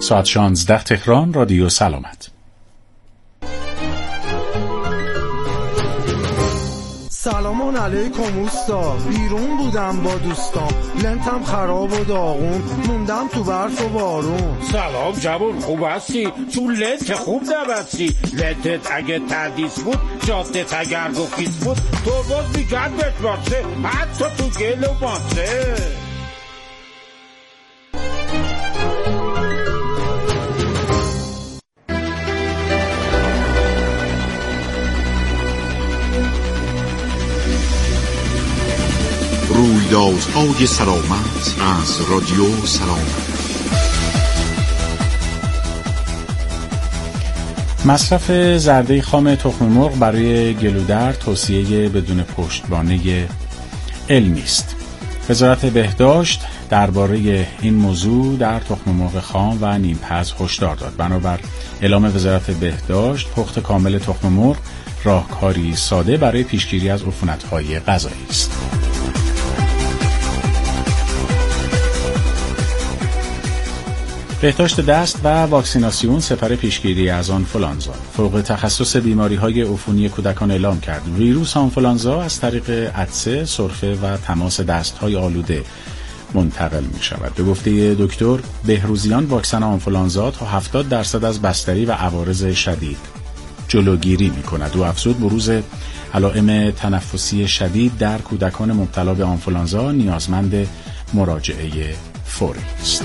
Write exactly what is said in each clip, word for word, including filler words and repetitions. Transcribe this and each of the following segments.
ساعت شانزده تهران، رادیو سلامت. سلام علیکم اوستا، بیرون بودم با دوستام، لنتم خراب و داغون، موندم تو برف و بارون. سلام جوون، خوب هستی؟ تو لنت خوب نبستی. لنتت اگه تردیس بود، جادت اگر گفیس بود، تو باز میگن بشماسه، حتی تو گل و ماسه. رویدادهای سلامت از رادیو سلامت. مصرف زرده خام تخم مرغ برای گلودرد توصیه بدون پشتوانه علمی است. وزارت بهداشت درباره این موضوع در تخم مرغ خام و نیمپز هشدار داد. بنابر اعلام وزارت بهداشت، پخت کامل تخم مرغ راهکاری ساده برای پیشگیری از عفونت‌های غذایی است. بهداشت دست و واکسیناسیون سپر پیشگیری از آنفولانزا. فوق تخصص بیماری‌های عفونی کودکان اعلام کرد ویروس آنفولانزا از طریق عطسه، سرفه و تماس دست‌های آلوده منتقل می‌شود. به گفته دکتر بهروزیان، واکسن آنفولانزا تا هفتاد درصد از بستری و عوارض شدید جلوگیری می‌کند. او افزود بروز علائم تنفسی شدید در کودکان مبتلا به آنفولانزا نیازمند مراجعه فوری است.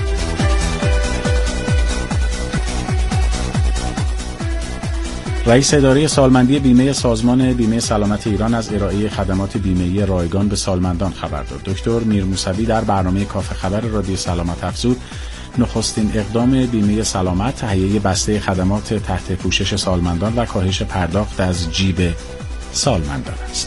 رئیس اداره سالمندی بیمه سازمان بیمه سلامت ایران از ارائه خدمات بیمه‌ای رایگان به سالمندان خبر داد. دکتر میرموسوی در برنامه کافه خبر رادیو سلامت افزود نخستین اقدام بیمه سلامت تهیه بسته خدمات تحت پوشش سالمندان و کاهش پرداخت از جیب سالمندان است.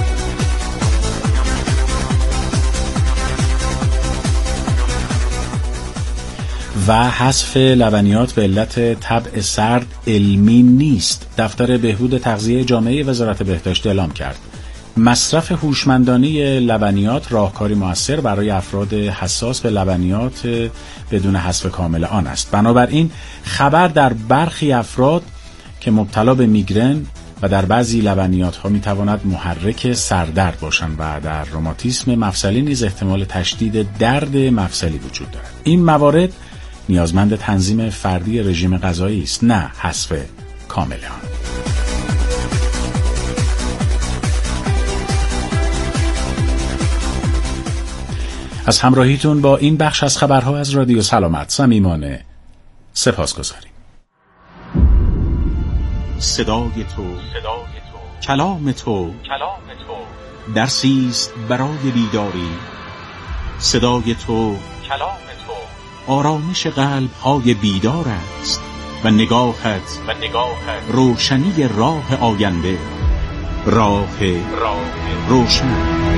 و حذف لبنیات به علت طبع سرد علمی نیست. دفتر بهبود تغذیه جامعه وزارت بهداشت اعلام کرد مصرف هوشمندانه لبنیات راهکاری مؤثر برای افراد حساس به لبنیات بدون حذف کامل آن است. بنابراین خبر در برخی افراد که مبتلا به میگرن و در بعضی لبنیات ها می تواند محرک سردرد باشند و در روماتیسم مفصلی نیز احتمال تشدید درد مفصلی وجود دارد. این موارد نیازمند تنظیم فردی رژیم غذایی است، نه حذف کامل آن. از همراهیتون با این بخش از خبرها از رادیو سلامت صمیمانه سپاسگزاریم. صدای تو، صدای تو، کلام تو، کلام تو، درسی است برای بیداری. صدای تو، کلام آرامش قلب های بیدار است و نگاهت و نگاهت روشنی راه آینده، راه راه روشن.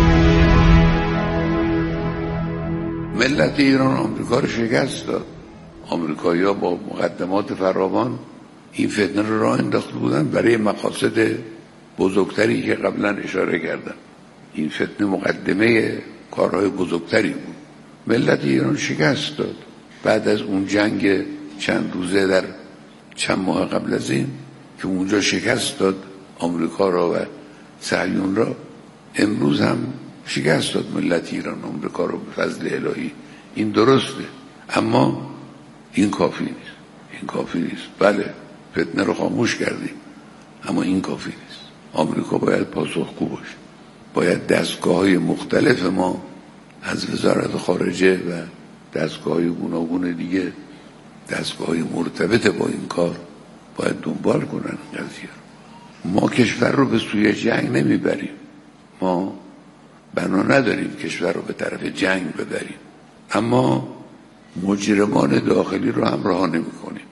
ملت ایران آمریکا رو شکست داد. آمریکایی‌ها با مقدمات فراوان این فتنه رو راه انداخته بودن برای مقاصد بزرگتری که قبلا اشاره کردم. این فتنه مقدمه کارهای بزرگتری بود. ملت ایران شکست داد. بعد از اون جنگ چند روزه در چند ماه قبل از این که اونجا شکست داد آمریکا را و صهیون را، امروز هم شکست داد ملت ایران آمریکا را به فضل الهی. این درسته، اما این کافی نیست. این کافی نیست. بله، فتنه رو خاموش کردیم، اما این کافی نیست. آمریکا باید پاسخگو باشه. باید دستگاه‌های مختلف ما از وزارت خارجه و دستگاه‌های گوناگون دیگه، دستگاه‌های مرتبط با این کار، باید دنبال کنن قضیه. ما کشور رو به سوی جنگ نمیبریم. ما بنا نداریم کشور رو به طرف جنگ ببریم، اما مجرمان داخلی رو هم رها نمی‌کنیم.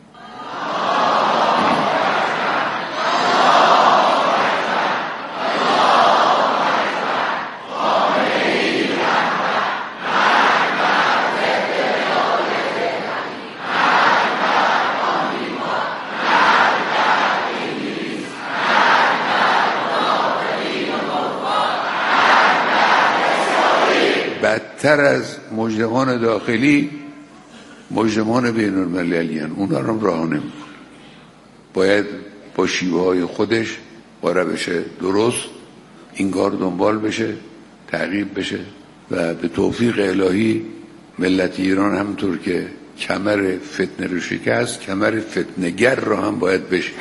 بدتر از مجرمان داخلی مجرمان بین المللی هن، اونا رو راه نمیکنه. باید با شیوه های خودش با روش درست این کار دنبال بشه، تعقیب بشه و به توفیق الهی ملت ایران همونطور که کمر فتنه رو شکست، کمر فتنه‌گر رو هم باید بشکن.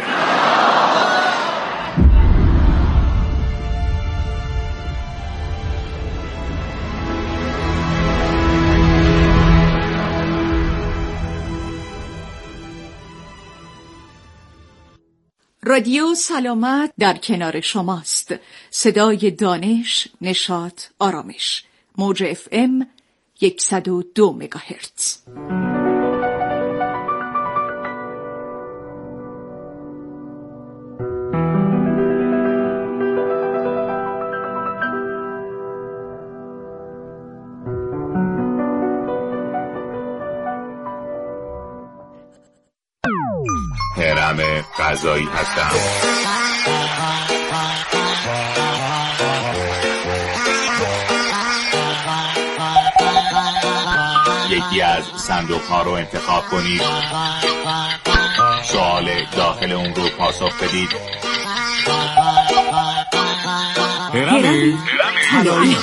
رادیو سلامت در کنار شماست. صدای دانش، نشاط، آرامش. موج اف ام صد و دو مگاهرتز. هرم غذایی هستم. یکی از صندوق ها رو انتخاب کنید، سوال داخل اون رو پاسخ بدید. هرم طلایی.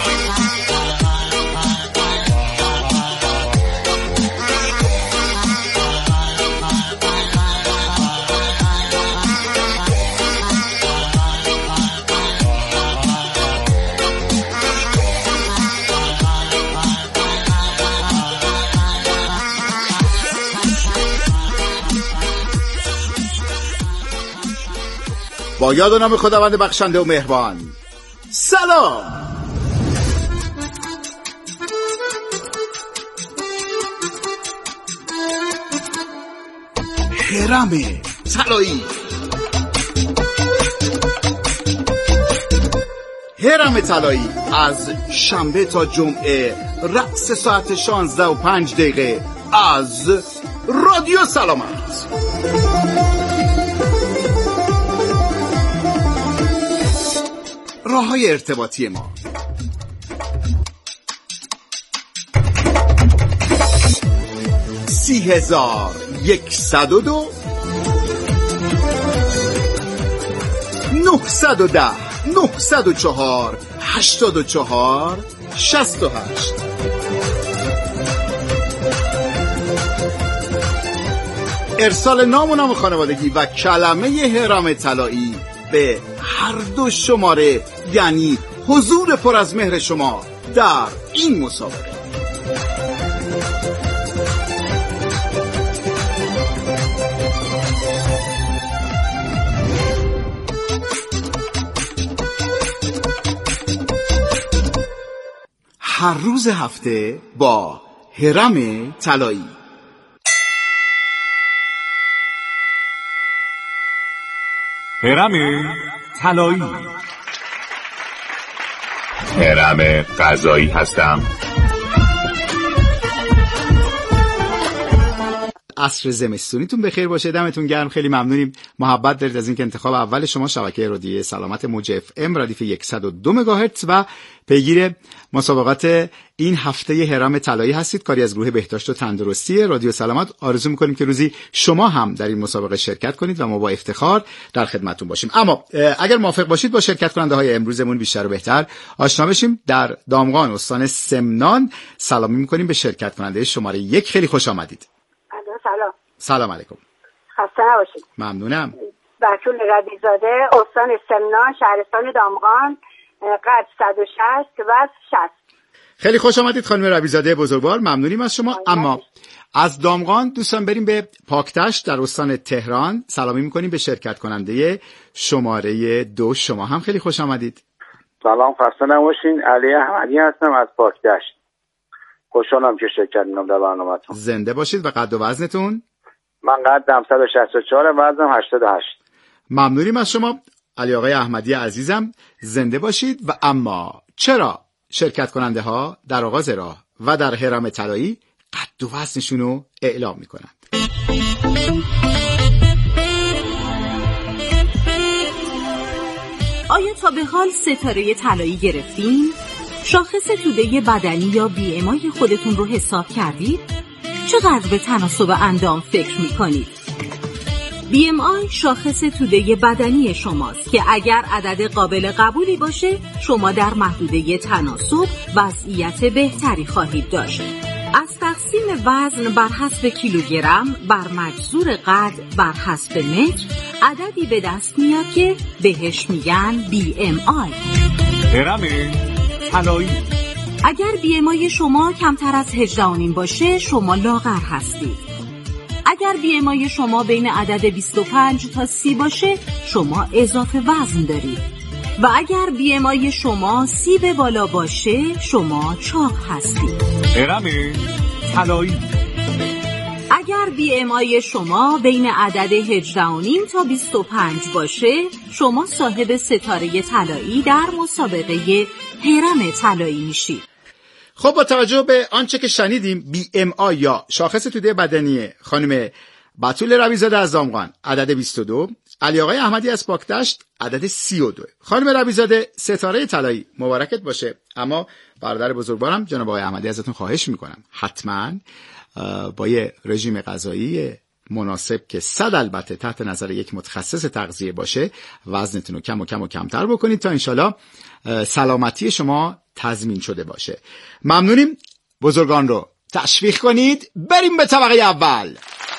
با یاد و نام خداوند بخشنده و مهربان. سلام. هرم طلایی. هرم طلایی از شنبه تا جمعه رأس ساعت شانزده و پنج دقیقه از رادیو سلامت. راه‌های ارتباطی ما: سی هزار یکصد و دو نهصد و ده نهصد و چهار هشتاد و چهار شصت و هشت. ارسال نام و نام خانوادگی و کلمه هرم طلایی به هر دو شماره، یعنی حضور پر از مهر شما در این مسابقه. هر روز هفته با هرم طلایی. هرم طلایی. هرم غذایی هستم. عصر زمستونیتون بخیر باشه. دمتون گرم. خیلی ممنونیم، محبت دارید از اینکه انتخاب اول شما شبکه رادیویی سلامت موج اف ام ردیف صد و دو مگاهرتز و پیگیر مسابقات این هفته هرم طلایی هستید. کاری از گروه بهداشت و تندرستی رادیو سلامت. آرزو می‌کنیم که روزی شما هم در این مسابقه شرکت کنید و ما با افتخار در خدمتتون باشیم. اما اگر موافق باشید با شرکت کننده های امروزمون بیشتر و بهتر آشنا بشیم. در دامغان استان سمنان سلامی می‌کنیم به شرکت کننده شماره یک. خیلی خوش آمدید. سلام. سلام علیکم. خسته نباشید. ممنونم. بتول ربیزاده، استان سمنان، شهرستان دامغان، قد صد و شصت و شصت. خیلی خوش آمدید خانم ربیزاده بزرگوار. ممنونیم از شما. اما از دامغان دوستان بریم به پاکتشت در استان تهران. سلامی میکنیم به شرکت کننده شماره دو. شما هم خیلی خوش آمدید. سلام، خسته نباشین. علی احمدی هستم از پاکتشت. خوشحالم که شرکت می‌کنم در برنامه‌تون. زنده باشید. و قد و وزنتون؟ من قدم صد و شصت و چهار، وزنم هشتاد و هشت. ممنونیم از شما علی آقای احمدی عزیزم. زنده باشید. و اما چرا شرکت کننده ها در آغاز راه و در هرم طلایی قد و وزنشون رو اعلام می‌کنند؟ آیا تا به حال ستاره طلایی گرفتین؟ شاخص توده بدنی یا بی ام آی خودتون رو حساب کردید؟ چقدر به تناسب اندام فکر میکنید؟ بی ام آی شاخص توده بدنی شماست که اگر عدد قابل قبولی باشه شما در محدوده تناسب وضعیت بهتری خواهید داشت. از تقسیم وزن بر حسب کیلوگرم بر مجذور قد بر حسب متر عددی به دست میاد که بهش میگن بی ام آی. هرم طلایی. اگر بی ام آی شما کمتر از هجده و نیم باشه شما لاغر هستید. اگر بی ام آی شما بین عدد بیست و پنج تا سی باشه شما اضافه وزن دارید و اگر بی ام آی شما سی به بالا باشه شما چاق هستید. هرم طلایی. اگر بی ام آی شما بین عدد هجده و نیم تا بیست و پنج باشه شما صاحب ستاره طلایی در مسابقه هرم طلایی میشید. خب با توجه به آنچه که شنیدیم بی ام آی یا شاخص توده بدنی خانم بتول ربیزاده از دامغان عدد بیست و دو، علی آقای احمدی از پاکدشت عدد سی و دو. خانم ربیزاده ستاره طلایی مبارکت باشه. اما برادر بزرگوارم جناب آقای احمدی ازتون خواهش میکنم حتما با یه رژیم غذایی مناسب که صد البته تحت نظر یک متخصص تغذیه باشه وزنتون رو کم و کم و کمتر بکنید تا انشالله سلامتی شما تضمین شده باشه. ممنونیم. بزرگان رو تشویق کنید. بریم به طبقه اول.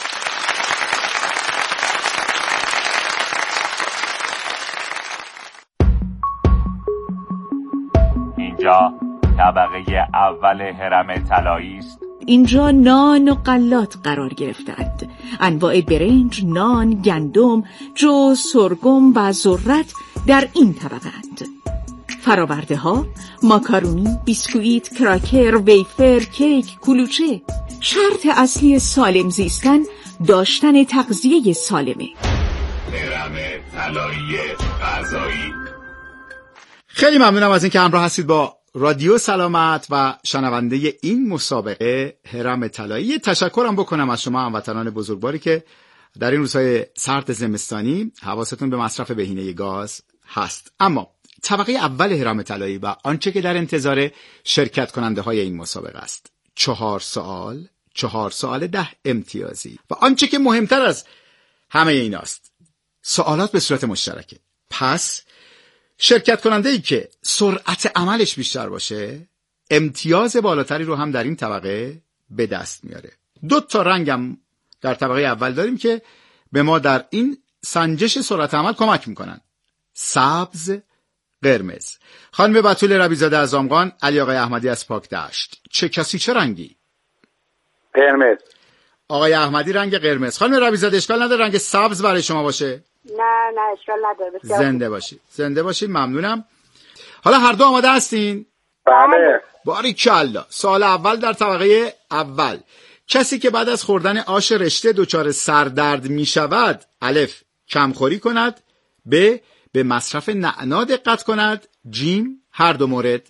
اینجا طبقه اول هرم طلایی است. اینجا نان و غلات قرار گرفتند. انواع برنج، نان، گندم، جو، سرگم و ذرت در این طبقه‌اند. فراورده ها، ماکارونی، بیسکویت، کراکر، ویفر، کیک، کلوچه. شرط اصلی سالم زیستن داشتن تغذیه سالمه. هرم طلایی غذایی. خیلی ممنونم از اینکه همراه هستید با رادیو سلامت و شنونده این مسابقه هرم طلایی. تشکرم بکنم از شما هموطنان بزرگواری که در این روزهای سرد زمستانی حواستون به مصرف بهینه گاز هست. اما طبقه اول هرم طلایی و آنچه که در انتظار شرکت کننده های این مسابقه است، چهار سوال، چهار سوال ده امتیازی و آنچه که مهمتر از همه ایناست سوالات به صورت مشترکه. پس شرکت کننده ای که سرعت عملش بیشتر باشه امتیاز بالاتری رو هم در این طبقه به دست میاره. دو تا رنگم در طبقه اول داریم که به ما در این سنجش سرعت عمل کمک میکنن. سبز، قرمز. خانم بتول ربیزاده از دامغان، علی آقای احمدی از پاکدشت. چه کسی چه رنگی؟ قرمز. آقای احمدی رنگ قرمز. خانم ربیزاده اشکال نداره رنگ سبز برای شما باشه؟ نه نه اشکال نداره. زنده باشید. زنده باشید. ممنونم. حالا هر دو آماده هستین؟ بله. باریکالله. سوال اول در طبقه اول. کسی که بعد از خوردن آش رشته دچار سردرد می شود الف کمخوری کند، ب به مصرف نعنا دقت کند، جیم هر دو مورد.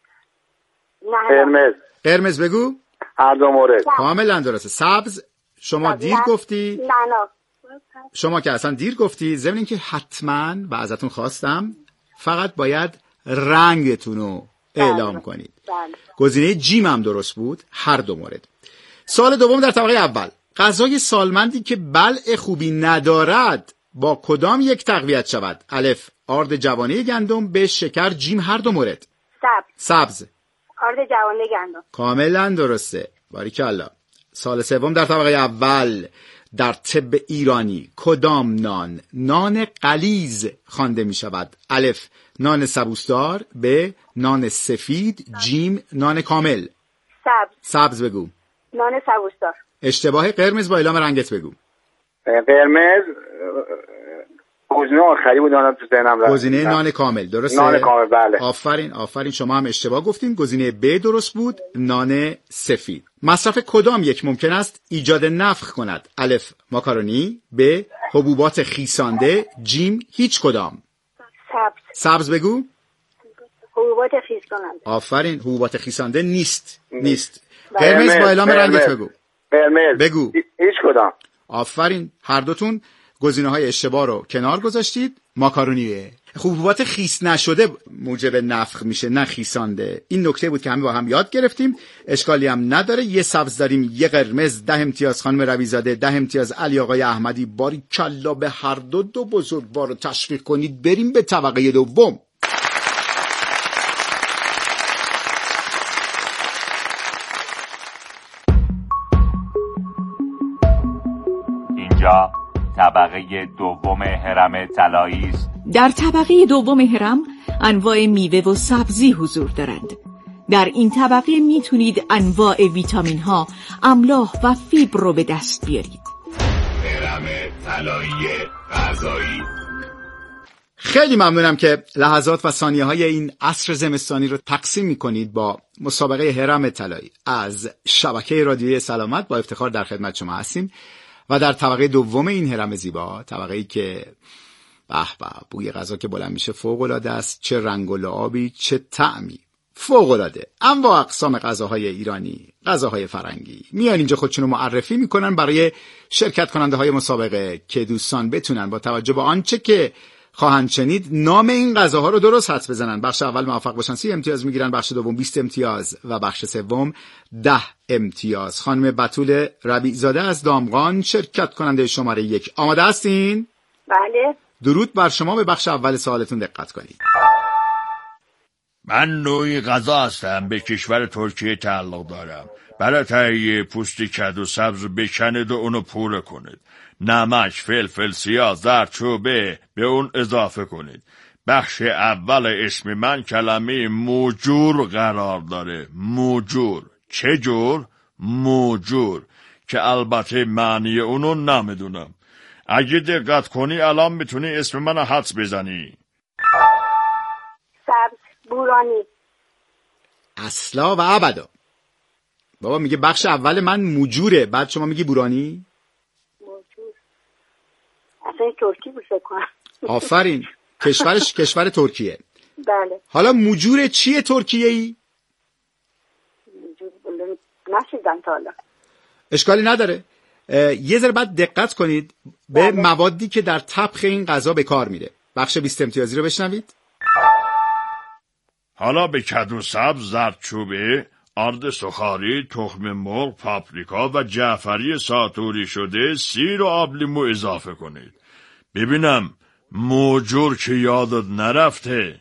قرمز. قرمز بگو. هر دو مورد. کاملا درسته. سبز شما دیر گفتی. نعنا. شما که اصلا دیر گفتی. ضمن اینکه حتما و ازتون خواستم فقط باید رنگتون رو اعلام کنید. گزینه جیم هم درست بود. هر دو مورد. سوال دوم در طبقه اول. غذای سالمندی که بلع خوبی ندارد با کدام یک تقویت شود؟ الف آرد جوانه گندم، ب شکر، جیم هر دو مورد. سبز. سبز. آرد جوانه گندم. کاملا درسته. باریکالله. سوال سوم در طبقه اول. در طب ایرانی کدام نان نان غلیظ خوانده می شود؟ الف نان سبوسدار، ب نان سفید، جیم نان کامل. سبز. سبز بگو. نان سبوسدار. اشتباه. قرمز با اعلام رنگت بگو. قرمز گزینه آخری بود نان تو ذهنم رفت. گزینه نان کامل درسته؟ نان کامل بله. آفرین آفرین شما هم اشتباه گفتین. گزینه ب درست بود. نان سفید. مصرف کدام یک ممکن است ایجاد نفخ کند؟ الف ماکارونی، ب حبوبات خیسانده، جیم هیچ کدام. سبز. سبز بگو. حبوبات خیسانده. آفرین حبوبات خیسانده نیست. نیست. قرمز با اعلام رنگت بگو. قرمز. بگو. هیچ کدام. آفرین هر دوتون گزینه‌های اشتباه رو کنار گذاشتید. ماکارونیه. حبوبات خیس نشده موجب نفخ میشه، نه خیسانده. این نکته بود که همه با هم یاد گرفتیم، اشکالی هم نداره. یه سبز داریم، یه قرمز. ده امتیاز خانم رویزاده، ده امتیاز علی آقای احمدی. باری کلا به هر دو دو بزرگوار رو تشویق کنید. بریم به طبقه دوم. اینجا طبقه دوم هرم طلایی است. در طبقه دوم هرم انواع میوه و سبزی حضور دارند. در این طبقه میتونید انواع ویتامین ها، املاح و فیبر رو به دست بیارید. هرم طلایی غذایی. خیلی ممنونم که لحظات و ثانیه های این عصر زمستانی رو تقسیم میکنید با مسابقه هرم طلایی. از شبکه رادیویی سلامت با افتخار در خدمت شما هستیم و در طبقه دوم این هرم زیبا، طبقه‌ای که به به بوی غذا که بلند میشه فوق العاده است، چه رنگ و لعابی، چه طعمی، فوق العاده. انواع اقسام غذاهای ایرانی، غذاهای فرنگی میان اینجا خودشون رو معرفی میکنن برای شرکت کننده های مسابقه که دوستان بتونن با توجه به آنچه که خواهند شنید نام این غذاها رو درست حدس بزنن. بخش اول موفق باشن سی امتیاز میگیرن، بخش دوم بیست امتیاز و بخش سوم ده امتیاز. خانم بتول ربیع‌زاده از دامغان شرکت کننده شماره یک، آماده هستین؟ بله. درود بر شما. به بخش اول سوالتون دقت کنید. من نوعی غذا هستم، به کشور ترکیه تعلق دارم. برای تهیه پوست کدو سبز بکنید و اونو پوره کنید. نمک، فلفل سیاه، زردچوبه به اون اضافه کنید. بخش اول اسم من کلمه موجور قرار داره. موجور. چه جور؟ موجور، که البته معنی اونو نمیدونم. اگه دقت کنی الان میتونی اسم من حدس بزنی. سبز بورانی. اصلا و ابدا. بابا میگه بخش اول من موجوره، بعد شما میگی بورانی؟ موجور اصلا ترکی بود فکر کنم. آفرین. کشورش کشور ترکیه. بله. حالا موجور چیه ترکیه ای؟ موجور نشیدم تا حالا. اشکالی نداره. یه ذره بعد دقت کنید به بله. موادی که در طبخ این غذا به کار میره. بخش بیست امتیازی رو بشنوید. حالا به کدو سبز، زردچوبه، آرد سوخاری، تخم مرغ، پاپریکا و جعفری ساتوری شده، سیر و آب لیمو اضافه کنید. ببینم موجور که یادت نرفته.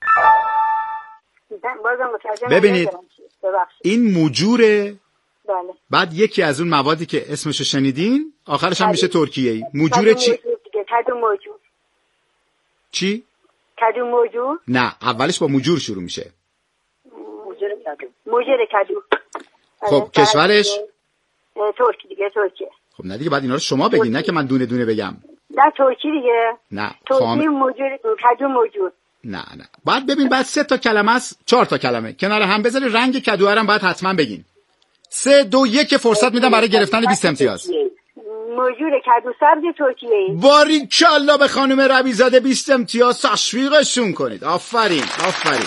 ببینید این موجوره. بله. بعد یکی از اون موادی که اسمشو شنیدین آخرش هم میشه ترکیه‌ای. موجور چی؟ کدو موجور. چی؟ کدو موجور؟ نه، اولش با موجور شروع میشه. موجور کدو. موجور کدو. خب کشورش؟ ترکی دیگه، ترکیه. خب نه دیگه بعد اینا رو شما بگین، نه که من دونه دونه بگم. نه ترکی دیگه. نه. ترکی خام... موجور کدو موجور. نه نه. بعد ببین بعد سه تا کلمه است، چهار تا کلمه. کنار هم بذاری رنگ کدو هم بعد حتما بگین. سه دو یک فرصت میدم برای گرفتن بیست امتیاز. موجور کدو سبز ترکیه ای. باری کلا به خانم ربیع‌زاده بیست امتیاز تشویقشون کنید. آفرین آفرین.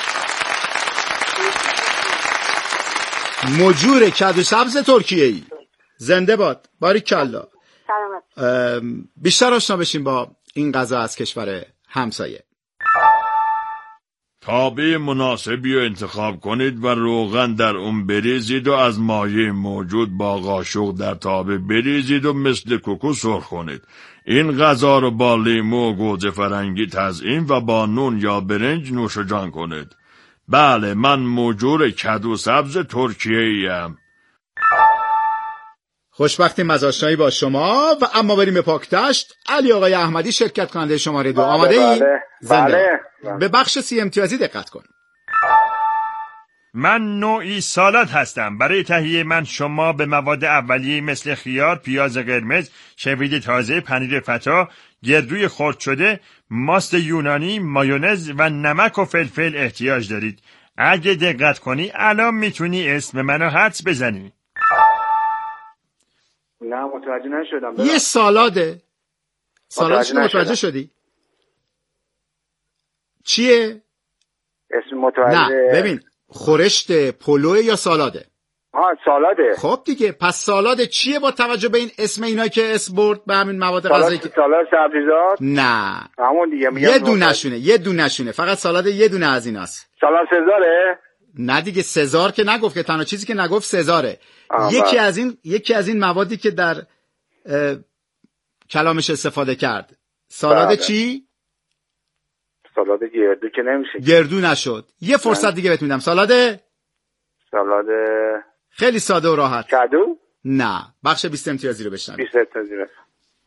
موجور کدو سبز ترکیه ای. زنده باد. باری کلا. سلامت. بیشتر آشنا بشیم با این غذا از کشور همسایه. تابع مناسبی رو انتخاب کنید و روغن در اون بریزید و از مایع موجود با قاشق در تابع بریزید و مثل کوکو سرخ کنید. این غذا رو با لیمو و گوجه فرنگی تزیین و با نون یا برنج نوش جان کنید. بله، من موجور کدو سبز ترکیه ایم. خوشبختیم از آشنایی با شما. و اما بریم به پاکدشت. علی آقای احمدی شرکت کننده شماره دو. آماده ای؟ بله. بله. به بخش سی امتیازی دقت کن. من نوعی سالاد هستم. برای تهیه من شما به مواد اولیه مثل خیار، پیاز قرمز، شوید تازه، پنیر فتا، گردوی خرد شده، ماست یونانی، مایونز و نمک و فلفل احتیاج دارید. اگه دقت کنی الان میتونی اسم منو حدس بزنی. نه متوجه نشدم. یه سالاده. سالادش رو متوجه شدی؟ چیه؟ اسم متوجه. نه ببین، خورشت پلوه یا سالاده؟ آها سالاده. خب دیگه پس سالاد چیه با توجه به این اسم اینا که اسم برد به همین مواد غذایی که سالاد سبزیجات؟ نه همون دیگه میگم یه دونشونه یه دونشونه فقط سالاد یه دونه از ایناست. سالاد سزاره؟ نه دیگه سزار که نگفت، که تنها چیزی که نگفت سزاره. یکی از این یکی از این موادی که در کلامش استفاده کرد. سالاد بله. چی؟ سالاد گردو که نمیشه. گردو نشد. یه فرصت دیگه بهت میدم. سالاد سالاد خیلی ساده و راحت. کدو؟ نه. بخش بیست امتیازی رو بشنوید. بیست امتیازی رو.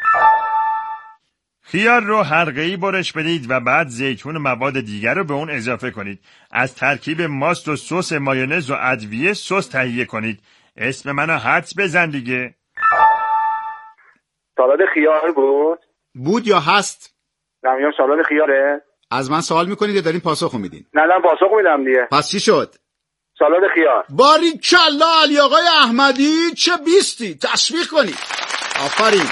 خیار رو حلقه‌ای برش بدید و بعد زیتون و مواد دیگر رو به اون اضافه کنید. از ترکیب ماست و سس مایونز و ادویه سس تهیه کنید. اسم منو حدس بزن دیگه. سالاد خیار بود؟ بود یا هست؟ نه میگم سالاد خیاره. از من سوال میکنید یا دارین پاسخ میدین؟ نه نه پاسخ میدم دیگه. پس چی شد؟ سالاد خیار. باریکلا علی آقای احمدی، چه بیستی، تشویق کنید. آفرین.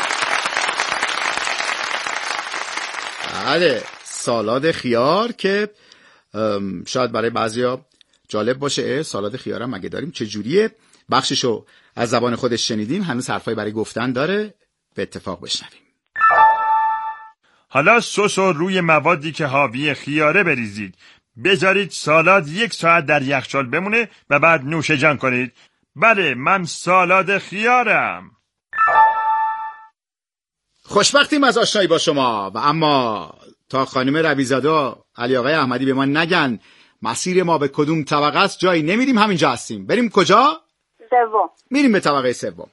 بله سالاد خیار که شاید برای بعضیا جالب باشه. سالاد خیار هم مگه داریم؟ چه جوریه؟ بخششو از زبان خودش شنیدیم، هنوز حرفای برای گفتن داره، به اتفاق بشنویم. حالا سس رو روی موادی که حاوی خیاره بریزید. بذارید سالاد یک ساعت در یخچال بمونه و بعد نوش جان کنید. بله من سالاد خیارم. خوشبختیم از آشنایی با شما. و اما تا خانم رویزاده و علی آقای احمدی به ما نگن مسیر ما به کدوم طبقه است، جایی نمیریم، همینجا هستیم. بریم کجا؟ سوم. میریم به طبقه سوم.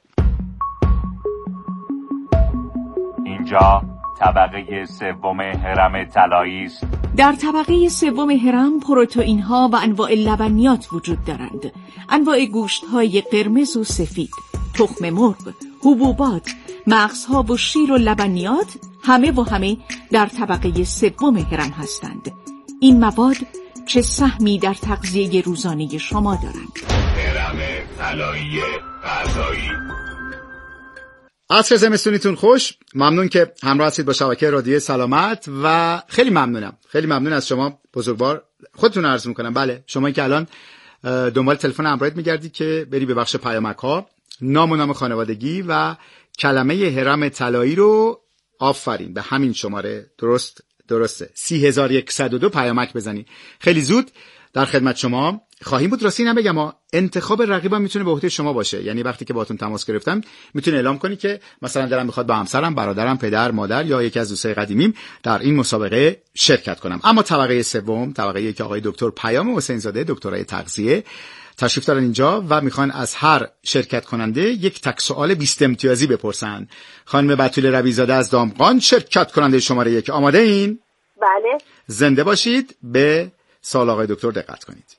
اینجا طبقه سوم هرم طلایی است. در طبقه سوم هرم پروتئین ها و انواع لبنیات وجود دارند. انواع گوشت های قرمز و سفید، تخم مرغ، حبوبات، مغزها و شیر و لبنیات همه و همه در طبقه سوم هرم هستند. این مواد چه سهمی در تغذیه روزانه شما دارند؟ هرم طلایی غذایی. عصر زمستونیتون خوش. ممنون که همراه هستید با شبکه رادیو سلامت و خیلی ممنونم خیلی ممنون از شما بزرگوار. خودتون عرض میکنم بله شما که الان دنبال تلفن اندروید میگردید که بری به بخش پیامک ها، نام و نام خانوادگی و کلمه هرم طلایی رو آفرین به همین شماره درست درسته سی هزار و صد و دو پیامک بزنید. خیلی زود در خدمت شما خواهیم بود. راستی نمیگم ما انتخاب رقیبم میتونه به عهده شما باشه. یعنی وقتی که باهاتون تماس گرفتم میتونه اعلام کنی که مثلا دلم میخواد با همسرم، برادرم، پدر، مادر یا یکی از دوستای قدیمیم در این مسابقه شرکت کنم. اما طبقه سوم، طبقه‌ای که آقای دکتر پیام حسین زاده دکترای تغذیه تشریف دارن اینجا و میخوان از هر شرکت کننده یک تک سوال بیست امتیازی بپرسن. خانم بتول رویزاده از دامغان شرکت کننده شماره یک، آماده این؟ بله. زنده باشید. به سوال آقای دکتر دقت کنید.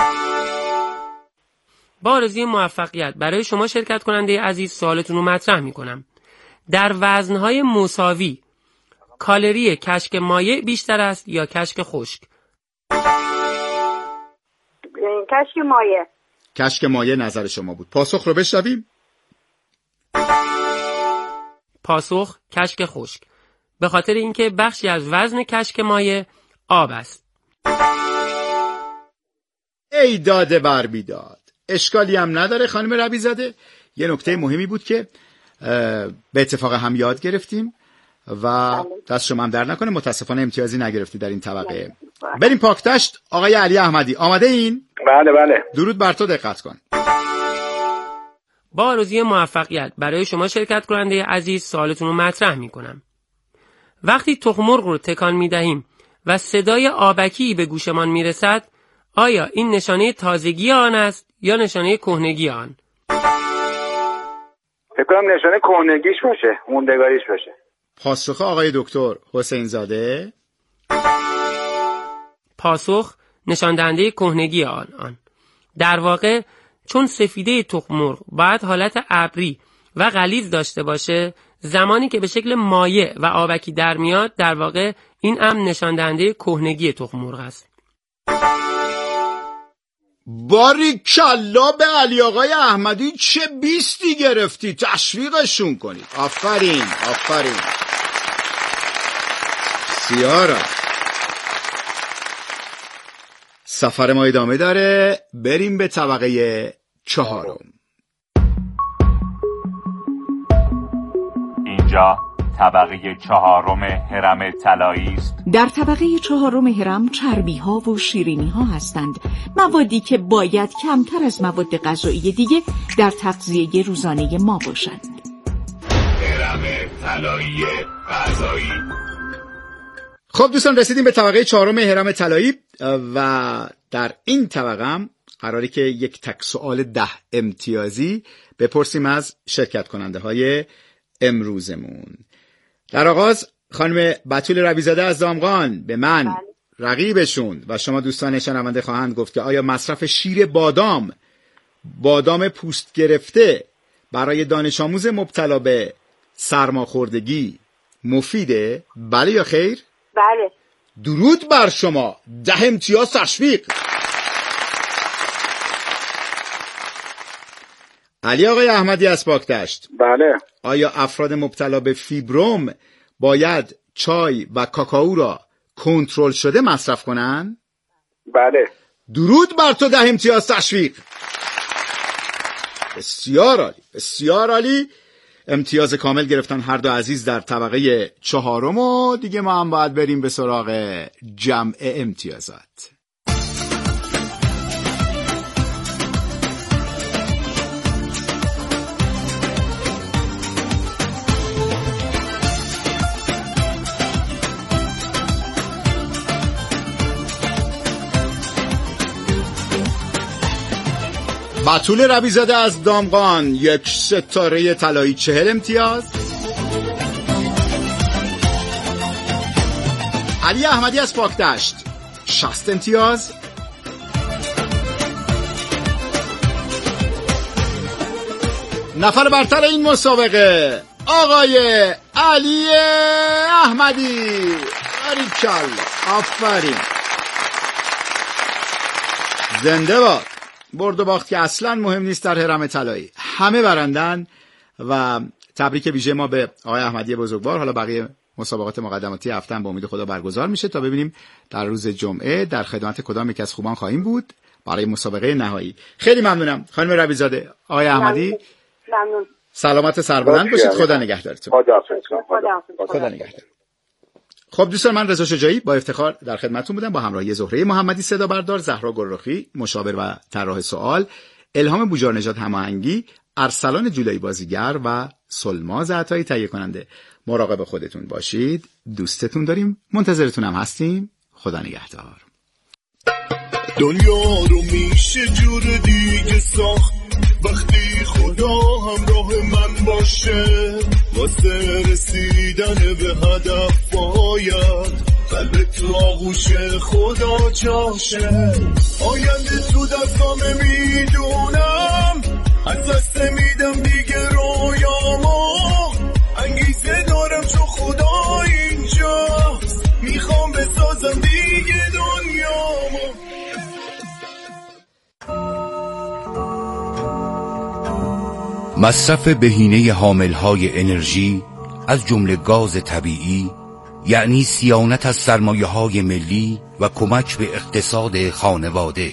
با آرزوی موفقیت برای شما شرکت کننده عزیز سوالتون رو مطرح میکنم. در وزنهای مساوی کالری کشک مایع بیشتر است یا کشک خشک؟ کشک مایع. کشک مایع نظر شما بود. پاسخ رو بشنویم. پاسخ کشک خشک، به خاطر اینکه بخشی از وزن کشک مایع آب است. ای داده بر بیداد، اشکالی هم نداره خانم ربیزاده. یه نکته مهمی بود که به اتفاق هم یاد گرفتیم و دست شما هم در نکنه. متاسفانه امتیازی نگرفتی در این طبقه. بریم پاکتشت. آقای علی احمدی آماده این؟ بله بله. درود بر تو، دقت کن. با آرزوی موفقیت برای شما شرکت کننده عزیز سوالتون رو مطرح میکنم. وقتی تخم مرغ رو تکان میدهیم و صدای آبکی به گوشمان میرسد، آیا این نشانه تازگی آن است یا نشانه کهنگی آن؟ فکر کنم نشانه کهنگیش باشه، موندگاریش باشه. پاسخ آقای دکتر حسین زاده. پاسخ نشان دهنده کهنگی آن آن. در واقع چون سفیده تخم مرغ باید حالت ابری و غلیظ داشته باشه، زمانی که به شکل مایع و آبکی در میاد، در واقع این امر نشان دهنده کهنگی تخم مرغ است. باریکلا به علی آقای احمدی، چه بیستی گرفتی، تشویقشون کنید. آفرین آفرین. سیارا سفر ما ادامه داره. بریم به طبقه چهارم. اینجا طبقه چهارم هرم طلایی است. در طبقه چهارم هرم چربی ها و شیرینی ها هستند، موادی که باید کمتر از مواد غذایی دیگه در تغذیه روزانه ما باشند. هرم طلایی غذایی. خب دوستان، رسیدیم به طبقه چهارم هرم طلایی و در این طبقه هم قراره که یک تک سوال ده امتیازی بپرسیم از شرکت کننده های امروزمون. در آغاز خانم بتول رویزاده از دامغان به من رقیبشون و شما دوستان شنونده خواهند گفت که آیا مصرف شیر بادام، بادام پوست گرفته، برای دانش آموز مبتلا به سرماخوردگی مفیده؟ بله یا خیر؟ بله. درود بر شما، ده امتیاز تشویق. علی آقای احمدی از پاکدشت. بله. آیا افراد مبتلا به فیبروم باید چای و کاکائو را کنترل شده مصرف کنن؟ بله. درود بر تو، ده امتیاز تشویق. بسیار عالی، بسیار عالی. امتیاز کامل گرفتن هر دو عزیز در طبقه چهارم و دیگه ما هم باید بریم به سراغ جمع امتیازات. بتول رویزاده از دامغان یک ستاره طلایی، چهل امتیاز. علی احمدی از پاکدشت شصت امتیاز. نفر برتر این مسابقه آقای علی احمدی. باریکلا، آفرین، زنده باد. برد و باخت که اصلا مهم نیست در هرم طلایی، همه برندن و تبریک ویژه ما به آقای احمدی بزرگوار. حالا بقیه مسابقات مقدماتی هفته هم با امید خدا برگزار میشه تا ببینیم در روز جمعه در خدمت کدام یک از خوبان خواهیم بود برای مسابقه نهایی. خیلی ممنونم خانم رویزاده. آقای احمدی ممنون. سلامت سربلند باشید. خدا نگهدارتون. خدا نگهدار. خب دوستان، من رضا شجاعی با افتخار در خدمتتون بودم با همراهی زهره محمدی صدا بردار، زهرا گلرخی مشاور و طراح سوال، الهام بوجارنژاد هماهنگی، ارسلان جولایی بازیگر و سلماز عطایی تهیه کننده. مراقب خودتون باشید، دوستتون داریم، منتظرتون هم هستیم. خدا نگهدار. دنیا رو میشه جور دیگه ساخت وقتی خدا همراه من باشه، واسه رسیدن به هدف باید قلبت رو آغوش خدا جاشه. آینده تو دستامه میدونم، از دست میدم دیگه رویامو، انگیزه دارم چون خدا اینجاست، میخوام بسازم دیگه دنیامو. مصرف بهینه حاملهای انرژی از جمله گاز طبیعی یعنی صیانت از سرمایه‌های ملی و کمک به اقتصاد خانواده.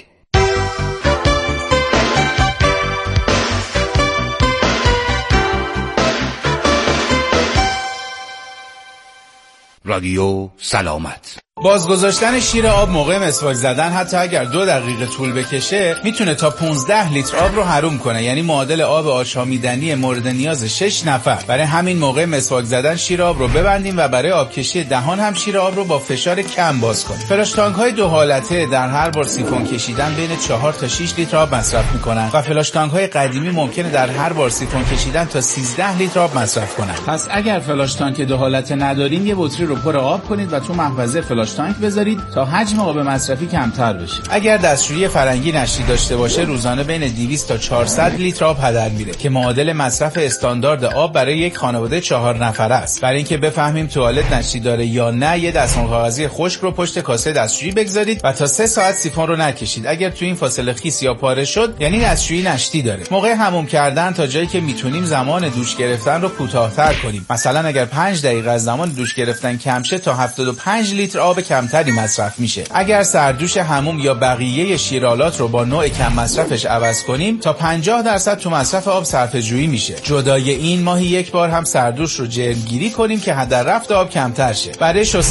رادیو سلامت. بازگذاشتن شیر آب موقع مسواک زدن حتی اگر دو دقیقه طول بکشه میتونه تا پانزده لیتر آب رو حروم کنه، یعنی معادل آب آشامیدنی مورد نیاز شش نفر. برای همین موقع مسواک زدن شیر آب رو ببندیم و برای آبکشی دهان هم شیر آب رو با فشار کم باز کنیم. فلاش تانک های دو حالته در هر بار سیفون کشیدن بین چهار تا شش لیتر آب مصرف میکنن و فلاش تانک های قدیمی ممکنه در هر بار سیفون کشیدن تا سیزده لیتر آب مصرف کنن. پس اگر فلاش تانک دو حالته ندارین یه بطری رو پر آب کنید و تو محفظه فلاش تانک بذارید تا حجم آب مصرفی کمتر بشه. اگر دستشویی فرنگی نشتی داشته باشه روزانه بین دویست تا چهارصد لیتر آب هدر میره که معادل مصرف استاندارد آب برای یک خانواده چهار نفره است. برای اینکه بفهمیم توالت نشتی داره یا نه یه دستمال کاغذی خشک رو پشت کاسه دستشویی بگذارید و تا سه ساعت سیفون رو نکشید. اگر تو این فاصله خیس یا پاره شد یعنی دستشویی نشتی داره. موقع حموم کردن تا جایی که میتونیم زمان دوش گرفتن رو کوتاه‌تر کنیم. مثلا اگر پنج دقیقه از زمان دوش گرفتن کم شه تا هفتاد و پنج لیتر آب آب کمتری مصرف میشه. اگر سردوش حموم یا بقیه شیرالات رو با نوع کم مصرفش عوض کنیم تا پنجاه درصد تو مصرف آب صرفه‌جویی میشه. جدای این ماهی یک بار هم سردوش رو جلگیری کنیم که هدر رفت آب کمتر شه. برای